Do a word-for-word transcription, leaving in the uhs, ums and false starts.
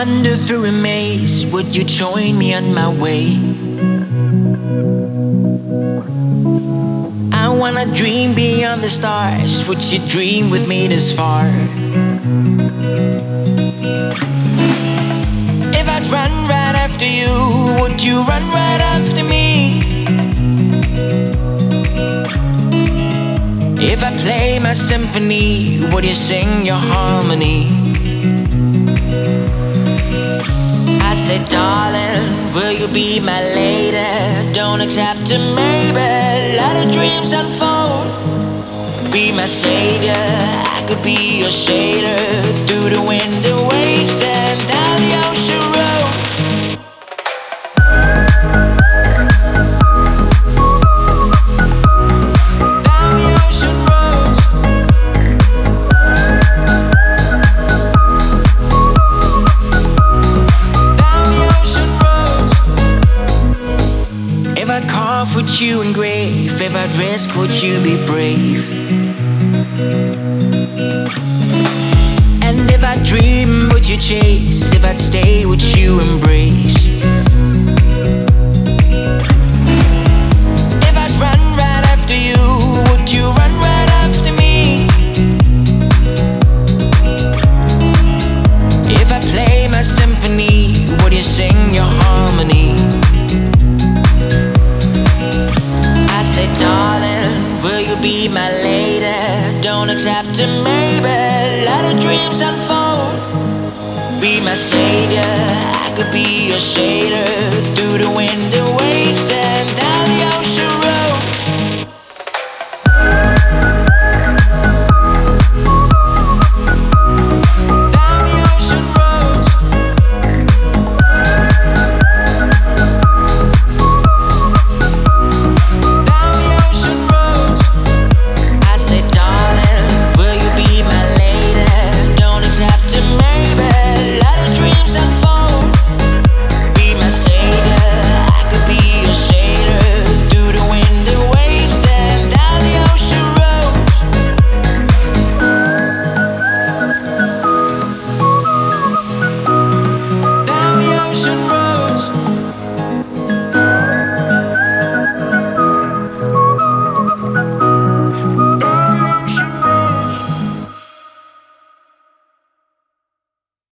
wander through a maze, would you join me on my way? I wanna dream beyond the stars, would you dream with me this far? If I'd run right after you, would you run right after me? If I play my symphony, would you sing your harmony? I said, darling, will you be my lady? Don't accept a maybe, let the dreams unfold. Be my savior, I could be your shader, through the wind and waves and down the ocean road. Would you engrave? If I'd risk, would you be brave? And if I dream, would you chase? If I'd stay, would you embrace? If I'd run right after you, would you run right after me? If I play my symphony, would you sing your harmony? I said, darling, will you be my lady? Don't accept a maybe, let the dreams unfold. Be my savior, I could be your shader, through the wind and waves and down the